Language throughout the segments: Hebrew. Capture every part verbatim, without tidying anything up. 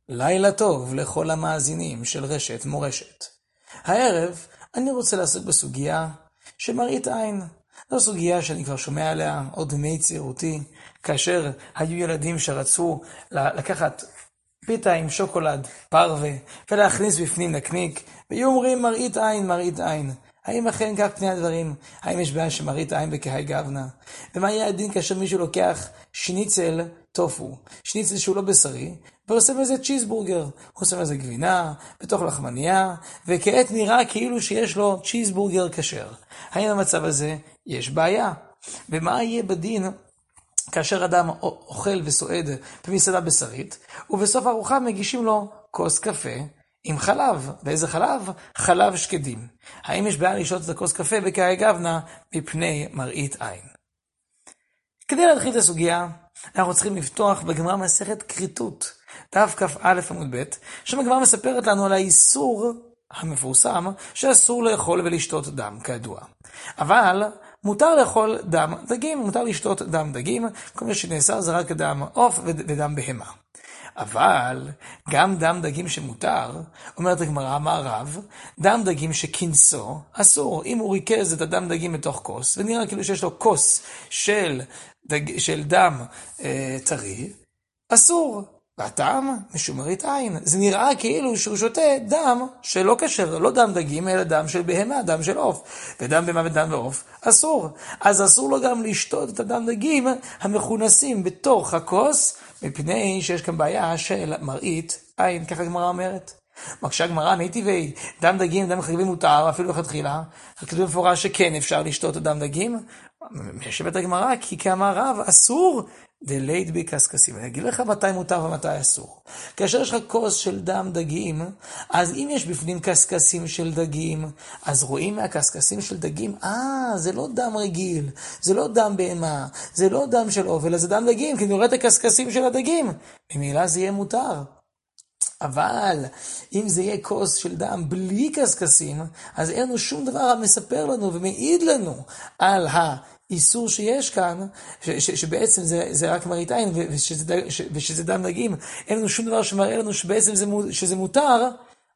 לילה טוב לכל המאזינים של רשת מורשת. הערב אני רוצה לעסוק בסוגיה של מראית עין. זו סוגיה שאני כבר שומע עליה עוד בימי צעירותי, כאשר היו ילדים שרצו לקחת פיתה עם שוקולד פרווה ולהכניס בפנים נקניק, והיו אומרים מראית עין, מראית עין. האם אכן כך פני הדברים? האם יש בעיה שמראית עין בקהי גבנה? ומה יהיה הדין כאשר מישהו לוקח שניצל טופו, שניצל שהוא לא בשרי, ועושה מזה צ'יזבורגר, הוא עושה מזה גבינה, בתוך לחמניה, וכעת נראה כאילו שיש לו צ'יזבורגר כשר. האם במצב הזה יש בעיה? ומה יהיה בדין כאשר אדם אוכל וסועד במסעדה בשרית, ובסוף הארוחה מגישים לו כוס קפה עם חלב? ואיזה חלב? חלב שקדים. האם יש בעיה לשתות את הכוס קפה בקהי גבנה מפני מראית עין? כדי להתחיל את הסוגיה, אנחנו צריכים לפתוח בגמרא מסכת כריתות, דף כ"א עמוד ב', שם הגמרא מספרת לנו על האיסור המפורסם שאסור לאכול ולשתות דם, כידוע. אבל מותר לאכול דם דגים, מותר לשתות דם דגים, כל מה שנאסר זה רק דם עוף ודם בהמה. אבל גם דם דגים שמותר, אומרת הגמרא, מה רב? דם דגים שכינסו אסור. אם הוא ריכז את הדם דגים בתוך כוס, ונראה כאילו שיש לו כוס של, דג, של דם אה, טרי, אסור. והטעם משום מראית עין. זה נראה כאילו שהוא שותה דם שלא כשר, לא דם דגים, אלא דם של בהמה, דם של עוף. ודם בהמה ודם ועוף אסור. אז אסור לו גם לשתות את הדם דגים המכונסים בתוך הכוס, מפני שיש כאן בעיה של מראית עין, ככה הגמרא אומרת. מקשה הגמרא, מי טבעי, דם דגים, דם חריבים מותר, אפילו לכתחילה, כתוב מפורש שכן אפשר לשתות את הדם דגים. מיישבת הגמרא, כי כאמר רב, אסור דלית בי קסקסים. אני אגיד לך מתי מותר ומתי אסור. כאשר יש לך כוס של דם דגים, אז אם יש בפנים קסקסים של דגים, אז רואים מהקסקסים של דגים, אה, זה לא דם רגיל, זה לא דם בהמה, זה לא דם של עוף, אלא זה דם דגים, כי נראה את הקסקסים של הדגים. ממילא זה יהיה מותר. אבל אם זה יהיה כוס של דם בלי קסקסים, אז אין לנו שום דבר המספר לנו ומעיד לנו על האיסור שיש כאן, ש- ש- שבעצם זה, זה רק מראית עין ושזה, ושזה דם דגים. אין לנו שום דבר שמראה לנו שבעצם זה, שזה מותר,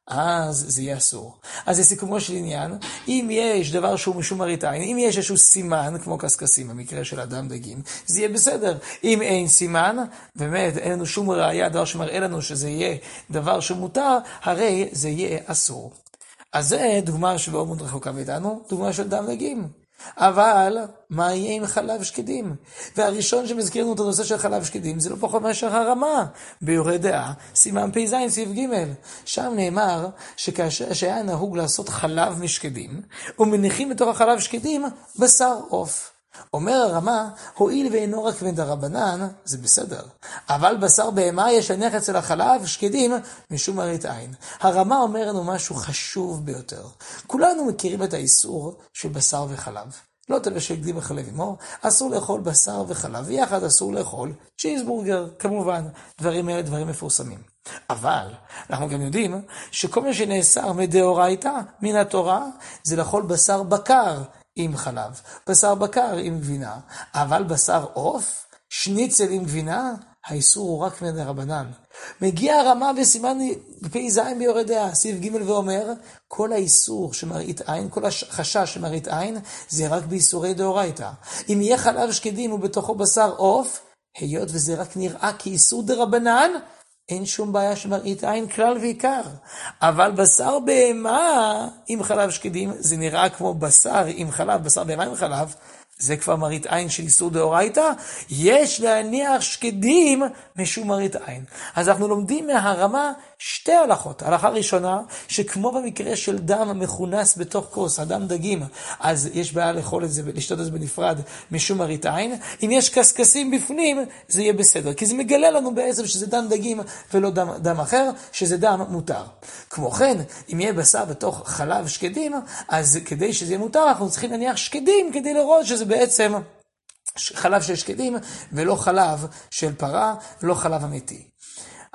אז זה יהיה אסור. אז לסיכומו של עניין, אם יש דבר שהוא משום מראית עין, אם יש איזשהו סימן, כמו קסקסים, במקרה של אדם דגים, זה יהיה בסדר. אם אין סימן, באמת אין לנו שום ראייה, דבר שמראה לנו שזה יהיה דבר שמותר, הרי זה יהיה אסור. אז זה דוגמה שבאו מאוד רחוקה מאיתנו, דוגמה של דם דגים. אבל מה יהיה עם חלב שקדים? והראשון שמזכירנו את הנושא של חלב שקדים זה לא פחות מאשר הרמה ביורה דעה, סימן פ"ז סעיף ג', שם נאמר שכאשר שהיה נהוג לעשות חלב משקדים ומניחים בתוך החלב שקדים בשר עוף. אומר הרמה, הואיל ואינו רק מדרבנן, זה בסדר. אבל בשר בהמה יש להניח אצל החלב שקדים משום מראית עין. הרמה אומר לנו משהו חשוב ביותר. כולנו מכירים את האיסור של בשר וחלב. לא תבשל גדי בחלב עמו, אסור לאכול בשר וחלב, ויחד אסור לאכול צ'יזבורגר, כמובן. דברים אלה דברים מפורסמים. אבל אנחנו גם יודעים שכל מה שנאסר מדאורייתא, מן התורה, זה לאכול בשר בקר עם חלב, בשר בקר עם גבינה, אבל בשר עוף, שניצל עם גבינה, האיסור הוא רק מדרבנן. מגיע הרמה בסימן פ"ז ביורה דעה, סעיף ג' ואומר, כל האיסור שמראית עין, כל החשש שמראית עין, זה רק באיסורי דאורייתא. אם יהיה חלב שקדים ובתוכו בשר עוף, היות וזה רק נראה כאיסור דרבנן, אין שום בעיה שמראית עין כלל ועיקר. אבל בשר בהמה עם חלב שקדים, זה נראה כמו בשר עם חלב, בשר בהמה עם חלב, זה כבר מראית עין של איסור דאורייתא, יש להניח שקדים משום מראית עין. אז אנחנו לומדים מהרמה שתי הלכות. הלכה ראשונה, שכמו במקרה של דם מכונס בתוך כוס, הדם דגים, אז יש בעיה לאכול את זה, לשתות את זה בנפרד משום מראית עין. אם יש קסקסים בפנים, זה יהיה בסדר, כי זה מגלה לנו בעצם שזה דם דגים ולא דם, דם אחר, שזה דם מותר. כמו כן, אם יהיה בשר בתוך חלב שקדים, אז כדי שזה יהיה מותר, אנחנו צריכים להניח שקדים כדי לראות שזה בעצם חלב של שקדים ולא חלב של פרה, לא חלב אמיתי.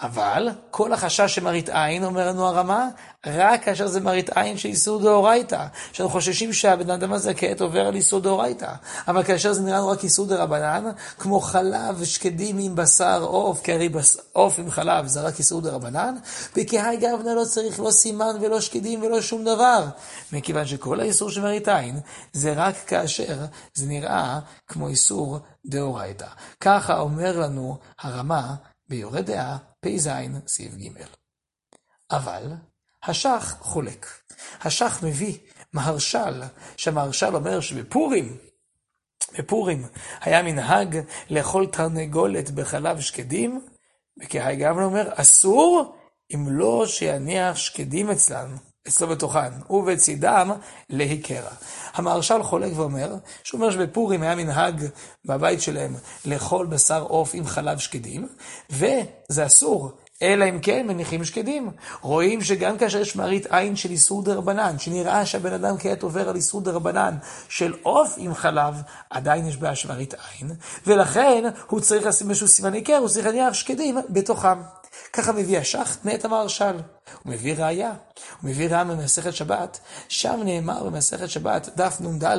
אבל כל החשש שמראית עין, אומר לנו הרמה, רק כאשר זה מראית עין של איסור דאורייתא. שאנחנו חוששים שהבן אדם הזה כעת עובר על איסור דאורייתא. אבל כאשר זה נראה לנו רק איסור דרבנן, כמו חלב ושקדים עם בשר עוף, כי הרי עוף עם חלב זה רק איסור דרבנן, וכהי גבנה לא צריך לא סימן ולא שקדים ולא שום דבר. מכיוון שכל האיסור של מראית עין, זה רק כאשר זה נראה כמו איסור דאורייתא. ככה אומר לנו הרמה, ביורד דעה, פ"ז, סעיף ג'. אבל השח חולק. השח מביא מהרש"ל, שהמהרש"ל אומר שבפורים, בפורים היה מנהג לאכול תרנגולת בחלב שקדים, וכהי גבנה אומר, אסור אם לא שיניח שקדים אצלן, אצלו בתוכן, ובצידם להיקרא. המהרש"ל חולק ואומר, שהוא אומר שבפורים היה מנהג בבית שלהם לאכול בשר עוף עם חלב שקדים, וזה אסור, אלא אם כן מניחים שקדים. רואים שגם כאשר יש מראית עין של איסור דרבנן, שנראה שהבן אדם כעת עובר על איסור דרבנן של עוף עם חלב, עדיין יש בעיה של מראית עין, ולכן הוא צריך לשים משהו סימן עיקר, הוא צריך להניח שקדים בתוכם. ככה מביא השח מאת המהרש"ל. הוא מביא ראיה, הוא מביא ראיה ממסכת שבת, שם נאמר במסכת שבת, דף נ"ד,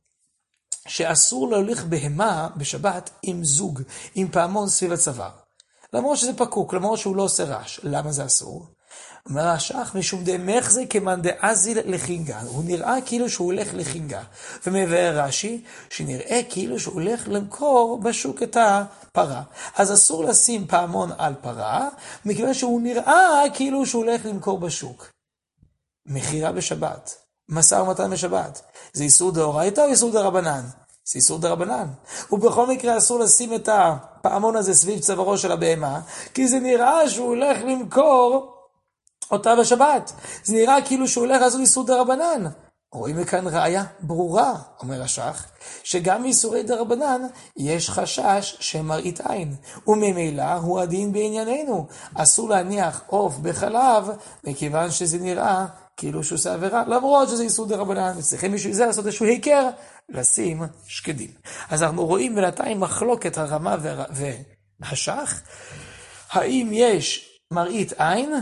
שאסור להוליך בהמה בשבת עם זוג, עם פעמון סביב הצוואר. למרות שזה פקוק, למרות שהוא לא עושה רעש. למה זה אסור? אומר השח, משום דמך זה כמאן דאזיל לחינגה. הוא נראה כאילו שהוא הולך לחינגה. ומבאר רש"י, שנראה כאילו שהוא הולך למכור בשוק את הפרה. אז אסור לשים פעמון על פרה, מכיוון שהוא נראה כאילו שהוא הולך למכור בשוק. מחירה בשבת, משא ומתן בשבת. זה איסור דאורייתא או איסור דרבנן? זה איסור דרבנן. ובכל מקרה אסור לשים את הפעמון הזה סביב צווארו של הבהמה, כי זה נראה שהוא הולך למכור אותה בשבת. זה נראה כאילו שהוא הולך לעשות איסור דרבנן. רואים מכאן ראיה ברורה, אומר השח, שגם באיסורי דרבנן יש חשש שמראית עין, וממילא הוא הדין בענייננו. אסור להניח עוף בחלב, מכיוון שזה נראה כאילו שהוא עושה עבירה, למרות שזה איסור דרבנן, וצריכים בשביל זה לעשות איזשהו היכר, לשים שקדים. אז אנחנו רואים בינתיים מחלוקת הרמה והשח, האם יש מראית עין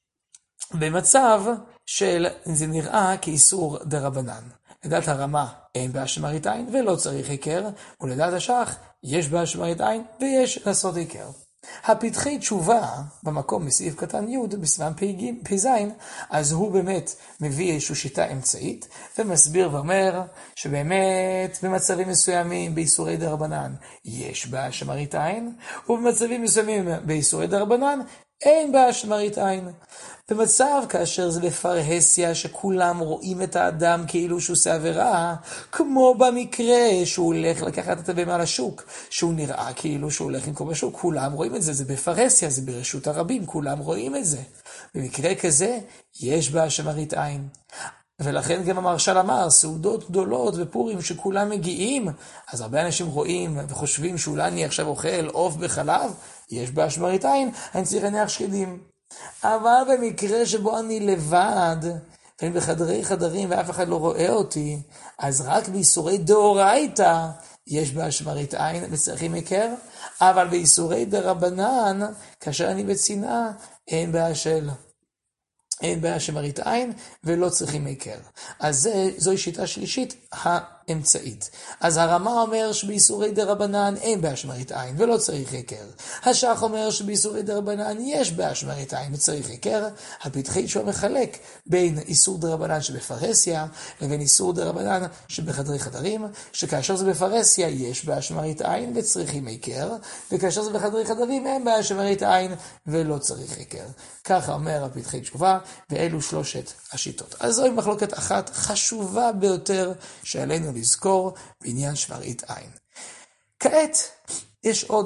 במצב של זה נראה כאיסור דרבנן. לדעת הרמה אין בעיה של מראית עין ולא צריך היכר, ולדעת השח יש בעיה של מראית עין ויש לעשות היכר. הפתחי תשובה במקום בסעיף קטן י' בסימן פ"ז, אז הוא באמת מביא איזושהי שיטה אמצעית ומסביר ואומר שבאמת במצבים מסוימים באיסורי דרבנן יש בעיה של מראית עין, ובמצבים מסוימים באיסורי דרבנן אין בעיה של מראית עין. במצב כאשר זה בפרהסיה שכולם רואים את האדם כאילו שהוא עושה עבירה, כמו במקרה שהוא הולך לקחת את הבהמה לשוק, שהוא נראה כאילו שהוא הולך למכור בשוק, כולם רואים את זה, זה בפרהסיה, זה ברשות הרבים, כולם רואים את זה. במקרה כזה יש בעיה של מראית עין. ולכן גם המהרש"ל אמר, סעודות גדולות ופורים שכולם מגיעים, אז הרבה אנשים רואים וחושבים שאולי אני עכשיו אוכל עוף בחלב, יש בעיה של מראית עין, אני צריך להניח שקדים. אבל במקרה שבו אני לבד, ואני בחדרי חדרים ואף אחד לא רואה אותי, אז רק באיסורי דאורייתא יש בעיה של מראית עין וצריכים היכר, אבל באיסורי דרבנן, כאשר אני בצנעה, אין בעיה של... אין בעיה של מראית עין ולא צריכים היכר. אז זה, זוהי שיטה שלישית האמצעית. אז הרמה אומר שבאיסורי דרבנן אין בעיה של מראית עין ולא צריך היכר. השח אומר שבאיסורי דרבנן יש בעיה של מראית עין וצריך היכר. הפתחי שהוא מחלק בין איסור דרבנן שבפרהסיה לבין איסור דרבנן שבחדרי חדרים, שכאשר זה בפרהסיה יש בעיה של מראית עין וצריכים היכר, וכאשר זה בחדרי חדרים אין בעיה של מראית עין ולא צריך היכר. ככה אומר הפתחי תשובה, ואלו שלושת השיטות. אז זוהי מחלוקת אחת חשובה ביותר שעלינו לזכור בעניין של מראית עין. כעת יש עוד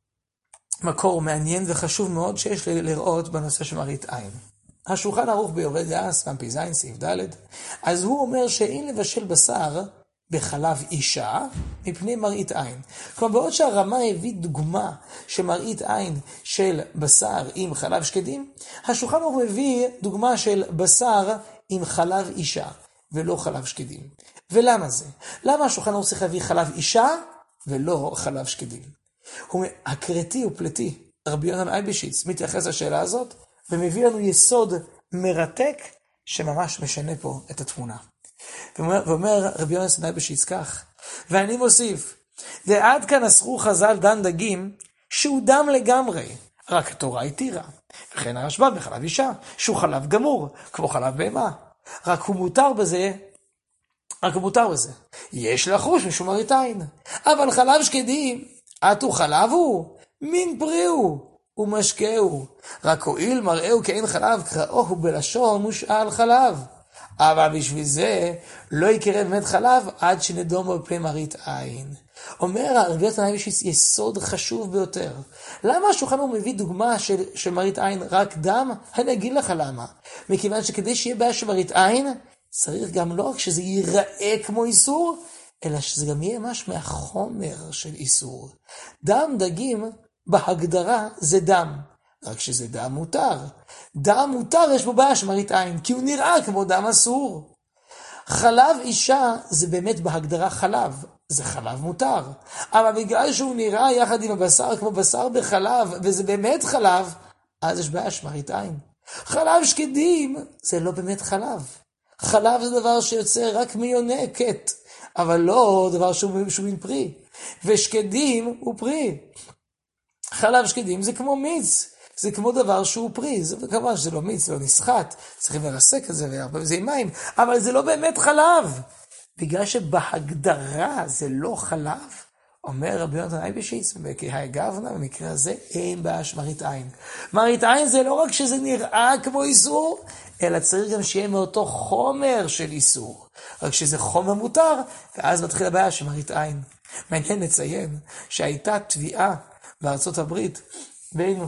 מקור מעניין וחשוב מאוד שיש לראות בנושא של מראית עין. השולחן ערוך ביורד דעה, סימן פ"ז, סעיף ד', אז הוא אומר שאין לבשל בשר בחלב אישה מפני מראית עין. כלומר, בעוד שהרמה הביא דוגמה של מראית עין של בשר עם חלב שקדים, השולחן ערוך מביא דוגמה של בשר עם חלב אישה ולא חלב שקדים. ולמה זה? למה השולחן ערוך צריך להביא חלב אישה ולא חלב שקדים? הוא הקרתי ופלטי רבי יוחנן אייבשיץ מתייחס לשאלה הזאת, ומביא לנו יסוד מרתק, שממש משנה פה את התמונה. ואומר, ואומר רבי יוחנן אייבשיץ כך, ואני מוסיף, ועד כאן אסרו חז"ל דן דגים, שהוא דם לגמרי, רק התורה התירה. וכן הרשב"א בחלב אישה, שהוא חלב גמור, כמו חלב בהמה. רק הוא מותר בזה, רק הוא מותר בזה. יש לחוש משום מראית עין. אבל חלב שקדים, עטו חלב הוא, מין פרי הוא, ומשקהו. רק הועיל מראהו כאין חלב, קראו הוא בלשון מושאל חלב. אבל בשביל זה לא יקרא באמת חלב עד שנדום בפני מראית עין. אומר רבי יוחנן אייבשיץ יסוד חשוב ביותר. למה השולחן ערוך מביא דוגמה של, של מראית עין רק דם? אני אגיד לך למה. מכיוון שכדי שיהיה בעיה של מראית עין, צריך גם לא רק שזה ייראה כמו איסור, אלא שזה גם יהיה משהו מהחומר של איסור. דם דגים בהגדרה זה דם. רק שזה דם מותר. דם מותר יש בו בעיה של מראית עין, כי הוא נראה כמו דם אסור. חלב אישה זה באמת בהגדרה חלב. זה חלב מותר. אבל בגלל שהוא נראה יחד עם הבשר כמו בשר בחלב, וזה באמת חלב, אז יש בעיה של מראית עין. חלב שקדים זה לא באמת חלב. חלב זה דבר שיוצא רק מיונקת, אבל לא דבר שהוא, שהוא פרי. ושקדים הוא פרי. חלב שקדים זה כמו מיץ. זה כמו דבר שהוא פרי, זה כמובן שזה לא מיץ, זה לא נסחט, צריכים לרסק את זה והרבה וזה עם מים, אבל זה לא באמת חלב. בגלל שבהגדרה זה לא חלב, אומר רבי יוחנן אייבשיץ, וכהי גוונה, במקרה הזה אין בעיה של מראית עין. מראית עין זה לא רק שזה נראה כמו איסור, אלא צריך גם שיהיה מאותו חומר של איסור. רק שזה חומר מותר, ואז מתחיל הבעיה של מראית עין. מעניין לציין שהייתה תביעה בארצות הברית, בין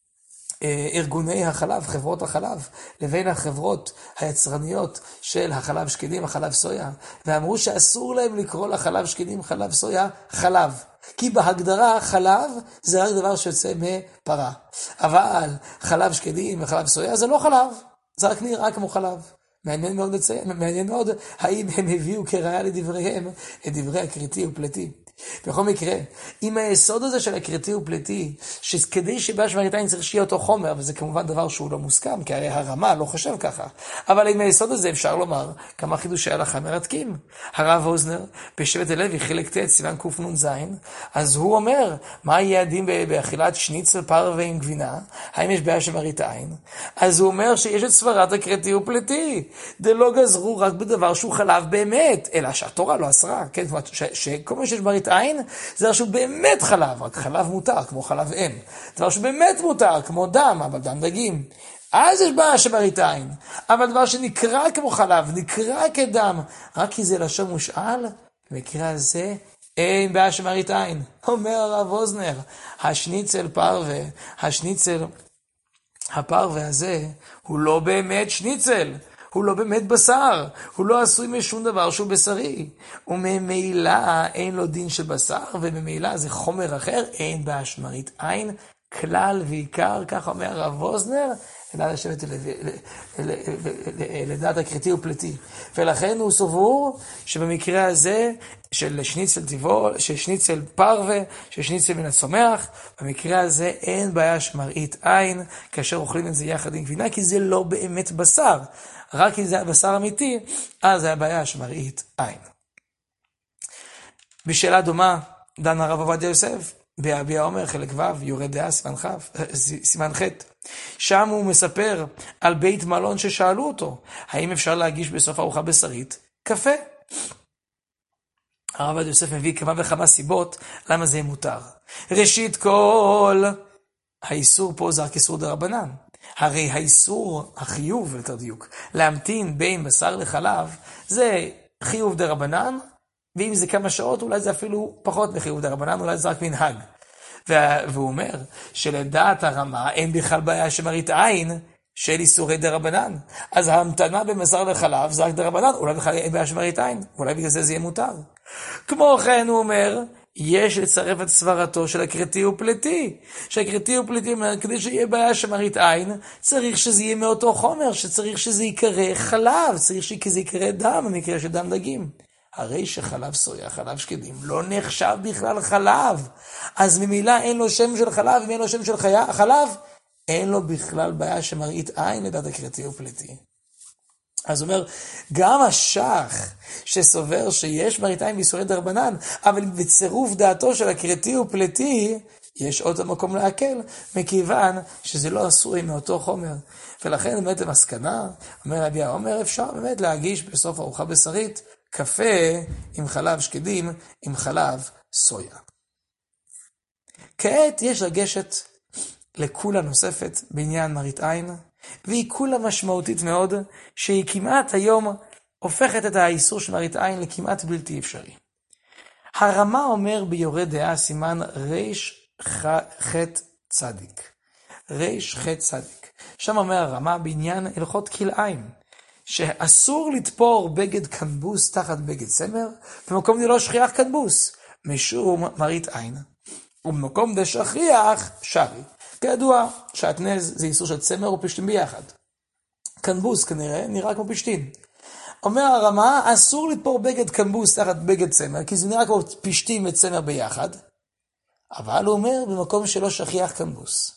ארגוני החלב, חברות החלב, לבין החברות היצרניות של החלב שקדים, החלב סויה, ואמרו שאסור להם לקרוא לחלב שקדים, חלב סויה, חלב. כי בהגדרה חלב זה רק דבר שיוצא מפרה. אבל חלב שקדים וחלב סויה זה לא חלב, זה רק נראה כמו חלב. מעניין מאוד לציין, מעניין מאוד האם הם הביאו כראיה לדבריהם את דברי הכריתי ופלטי. בכל מקרה, עם היסוד הזה של הכריתי ופלטי, שכדי שבעיה של מראית עין צריך שיהיה אותו חומר, וזה כמובן דבר שהוא לא מוסכם, כי הרי הרמה לא חושב ככה, אבל עם היסוד הזה אפשר לומר כמה חידושי הלכה מרתקים. הרב אוזנר בשבט הלוי חלק ט' סימן קנ"ז, אז הוא אומר, מה היעדים באכילת שניצל פרווה עם גבינה? האם יש בעיה של מראית עין? אז הוא אומר שיש את סברת הכריתי ופלטי, דלא גזרו רק בדבר שהוא חלב באמת, אלא שהתורה לא אסרה, כן? שכל מה שיש מראית עין, זה דבר שהוא באמת חלב, רק חלב מותר, כמו חלב אם. דבר שהוא באמת מותר, כמו דם, אבל דם דגים. אז יש בעיה של מראית עין. אבל דבר שנקרא כמו חלב, נקרא כדם, רק כי זה לשון מושאל, במקרה הזה אין בעיה של מראית עין. אומר הרב אוזנר, השניצל פרווה, השניצל הפרווה הזה, הוא לא באמת שניצל. הוא לא באמת בשר, הוא לא עשוי משום דבר שהוא בשרי. וממילא אין לו דין של בשר, וממילא זה חומר אחר, אין בעיה של מראית עין, כלל ועיקר, כך אומר הרב אוזנר, לדעת לשבת לדעת הכריתי ופלטי. ולכן הוא סבור שבמקרה הזה, של שניצל טבעול, של שניצל פרווה, של שניצל מן הצומח, במקרה הזה אין בעיה של מראית עין, כאשר אוכלים את זה יחד עם גבינה, כי זה לא באמת בשר. רק אם זה היה בשר אמיתי, אז זה היה בעיה של מראית עין. בשאלה דומה, דן הרב עובדיה יוסף, ביביע עומר, חלק ו', יורד דעה, סימן ח', סימן ח'. שם הוא מספר על בית מלון ששאלו אותו, האם אפשר להגיש בסוף ארוחה בשרית קפה? הרב עובדיה יוסף מביא כמה וכמה סיבות למה זה מותר. ראשית כל, האיסור פה זה רק איסור דרבנן. הרי האיסור, החיוב יותר דיוק, להמתין בין בשר לחלב, זה חיוב דרבנן, ואם זה כמה שעות, אולי זה אפילו פחות מחיוב דרבנן, אולי זה רק מנהג. והוא אומר שלדעת הרמה אין בכלל בעיה של מראית עין של איסורי דרבנן. אז ההמתנה בין בשר לחלב זה רק דרבנן, אולי בכלל אין בעיה של מראית עין, אולי בגלל זה זה יהיה מותר. כמו כן הוא אומר, יש לצרף את סברתו של הכריתי ופלטי, שהכריתי ופלטי אומר, כדי שיהיה בעיה של מראית עין, צריך שזה יהיה מאותו חומר, שצריך שזה יקרא חלב, צריך שזה יקרא דם, במקרה של דם דגים. הרי שחלב סויה, חלב שקדים, לא נחשב בכלל חלב. אז ממילא אין לו שם של חלב, אם אין לו שם של חיה, חלב, אין לו בכלל בעיה שמראית עין לדעת הכרתי ופליטי. אז הוא אומר, גם השח שסובר שיש מראית עין באיסורי דרבנן, אבל בצירוף דעתו של הכרתי ופליטי, יש עוד מקום להקל, מכיוון שזה לא עשוי מאותו חומר. ולכן באמת המסקנה, אומר רבי העומר, אפשר באמת להגיש בסוף ארוחה בשרית, קפה עם חלב שקדים, עם חלב סויה. כעת יש לגשת לקולה נוספת בעניין מראית עין, והיא קולה משמעותית מאוד, שהיא כמעט היום הופכת את האיסור של מראית עין לכמעט בלתי אפשרי. הרמה אומר ביורה דעה סימן ריש חט צדיק. ריש חט צדיק. שם אומר הרמה בעניין הלכות כלאיים, שאסור לתפור בגד קנבוס תחת בגד צמר, במקום דלא שכיח קנבוס, משום מראית עין. ובמקום דשכיח שרי. כידוע, שעטנז זה איסור של צמר ופשטין ביחד. קנבוס כנראה נראה כמו פשטין. אומר הרמה, אסור לתפור בגד קנבוס תחת בגד צמר, כי זה נראה כמו פשטין וצמר ביחד. אבל הוא אומר, במקום שלא שכיח קנבוס.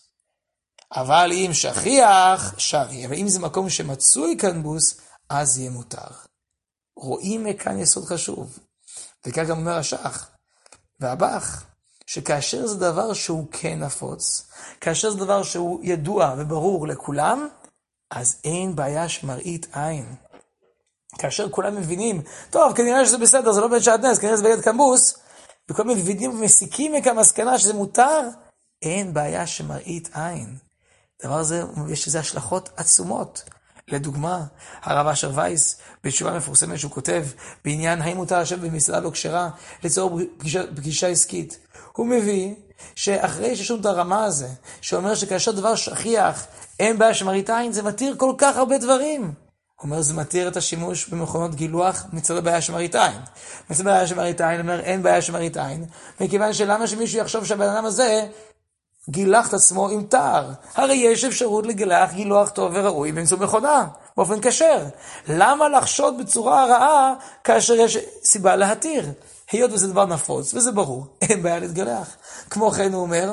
אבל אם שכיח, שרי. אבל אם זה מקום שמצוי קנבוס, אז יהיה מותר. רואים מכאן יסוד חשוב. וכך גם אומר השח והבח, שכאשר זה דבר שהוא כן נפוץ, כאשר זה דבר שהוא ידוע וברור לכולם, אז אין בעיה שמראית עין. כאשר כולם מבינים, טוב, כנראה שזה בסדר, זה לא בן שעטנז, כנראה זה בגד קנבוס, וכולם מבינים ומסיקים מכאן מסקנה שזה מותר, אין בעיה שמראית עין. דבר הזה, יש לזה השלכות עצומות. לדוגמה, הרב אשר וייס, בתשובה מפורסמת שהוא כותב, בעניין האם מותר לשבת במסעדה לא כשרה, לצורך פגישה, פגישה עסקית. הוא מביא שאחרי ששום את הרמה הזה, שאומר שכאשר דבר שכיח, אין בעיה שמראית עין, זה מתיר כל כך הרבה דברים. הוא אומר, זה מתיר את השימוש במכונות גילוח מצד הבעיה שמראית עין. מצד הבעיה שמראית עין, אומר, אין בעיה שמראית עין, מכיוון שלמה שמישהו יחשוב שהבן אדם הזה גילח את עצמו עם תער. הרי יש אפשרות לגילח גילוח טוב וראוי באמצעות מכונה, באופן כשר. למה לחשוד בצורה רעה כאשר יש סיבה להתיר? היות וזה דבר נפוץ, וזה ברור, אין בעיה להתגלח. כמו כן הוא אומר,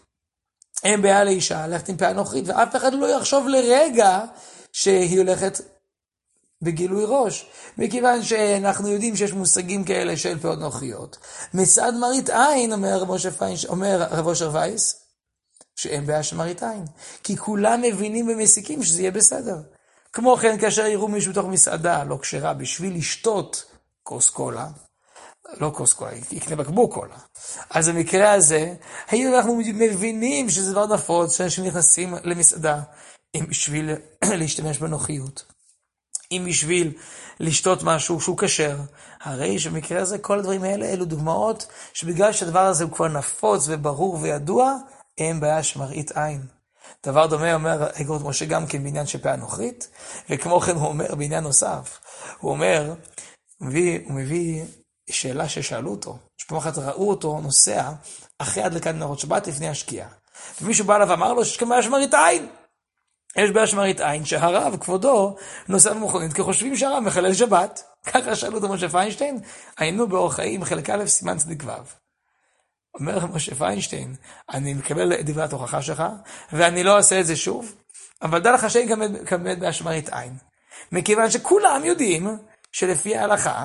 אין בעיה לאישה ללכת עם פאה נוכרית, ואף אחד לא יחשוב לרגע שהיא הולכת בגילוי ראש, מכיוון שאנחנו יודעים שיש מושגים כאלה של פאות נוכריות. מצד מראית עין, אומר רב משה פיינש, אומר רב אשר וייס, שאין בעיה של מראית עין, כי כולם מבינים ומסיקים שזה יהיה בסדר. כמו כן, כאשר יראו מישהו בתוך מסעדה לא כשרה בשביל לשתות כוס קולה, לא כוס קולה, יקנה בקבוק קולה. אז במקרה הזה, היום אנחנו מבינים שזה דבר נפוץ, שאנשים נכנסים למסעדה, אם בשביל להשתמש בנוחיות, אם בשביל לשתות משהו שהוא כשר. הרי שבמקרה הזה, כל הדברים האלה, אלו דוגמאות, שבגלל שהדבר הזה הוא כבר נפוץ וברור וידוע, אין בעיה שמראית עין. דבר דומה אומר אגרות משה גם כן בעניין של פאה נוכרית, וכמו כן הוא אומר בעניין נוסף, הוא אומר, הוא מביא, הוא מביא שאלה ששאלו אותו, שפעם אחת ראו אותו נוסע אחרי הדלקת נרות שבת לפני השקיעה, ומישהו בא אליו ואמר לו שיש כאן בעיה שמראית עין. יש בעיה שמראית עין שהרב כבודו נוסע במכונית כי חושבים שהרב מחלל שבת. ככה שאלו אותו משה פיינשטיין, היינו באורח חיים חלק א' סימן צדיק ו'. אומר משה פיינשטיין, אני מקבל את דברי התוכחה שלך, ואני לא אעשה את זה שוב, אבל דע לך שאין כמד בעיה שמראית עין. מכיוון שכולם יודעים שלפי ההלכה,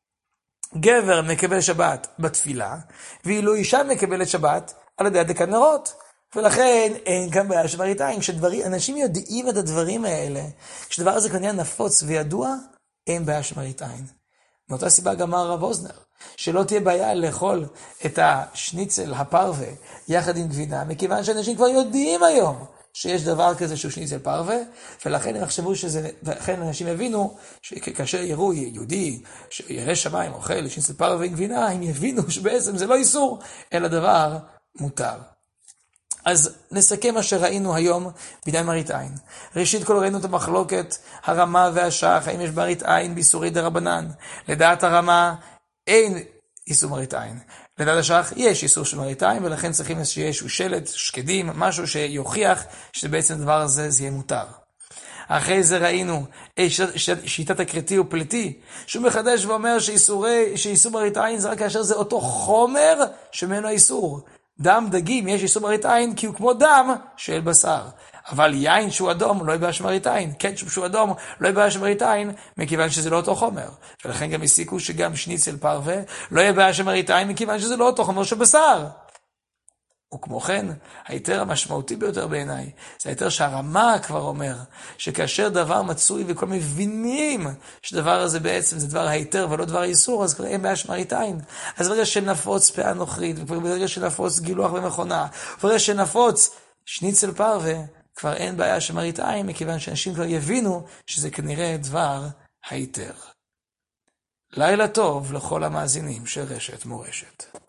גבר מקבל שבת בתפילה, ואילו אישה מקבלת שבת על ידי הדלקת נרות. ולכן אין גם בעיה שמראית עין. כשאנשים יודעים את הדברים האלה, כשדבר הזה כנראה נפוץ וידוע, אין בעיה שמראית עין. מאותה סיבה גם אמר הרב אוזנר, שלא תהיה בעיה לאכול את השניצל הפרווה יחד עם גבינה, מכיוון שאנשים כבר יודעים היום שיש דבר כזה שהוא שניצל פרווה, ולכן הם יחשבו שזה, ולכן אנשים יבינו שכאשר יראו יהודי שירא שמיים אוכל שניצל פרווה עם גבינה, הם יבינו שבעצם זה לא איסור, אלא דבר מותר. אז נסכם מה שראינו היום בעניין מראית עין. ראשית כל ראינו את המחלוקת, הרמה והשח, האם יש מראית עין באיסורי דרבנן. לדעת הרמה אין איסור מראית עין. לדעת השח יש איסור של מראית עין, ולכן צריכים שיש שלט, שקדים, משהו שיוכיח שבעצם הדבר הזה זה יהיה מותר. אחרי זה ראינו שיטת, שיטת, שיטת הקריטי ופליטי, שהוא מחדש ואומר שאיסורי, שאיסור מראית עין זה רק כאשר זה אותו חומר שממנו האיסור. דם דגים יש איסור מראית עין כי הוא כמו דם של בשר. אבל יין שהוא אדום לא יהיה בעיה של מראית עין, קטשופ שהוא אדום לא יהיה בעיה של מראית עין, מכיוון שזה לא אותו חומר. ולכן גם הסיקו שגם שניצל פרווה לא יהיה בעיה של מראית עין, מכיוון שזה לא אותו חומר של בשר. וכמו כן, היתר המשמעותי ביותר בעיניי, זה היתר שהרמה כבר אומר, שכאשר דבר מצוי וכל מבינים שדבר הזה בעצם זה דבר היתר ולא דבר איסור, אז כבר אין בעיה של מראית עין. אז ברגע שנפוץ פאה נוכרית, וברגע שנפוץ גילוח במכונה, וברגע שנפוץ שניצל פרווה, כבר אין בעיה של מראית עין, מכיוון שאנשים כבר יבינו שזה כנראה דבר היתר. לילה טוב לכל המאזינים של רשת מורשת.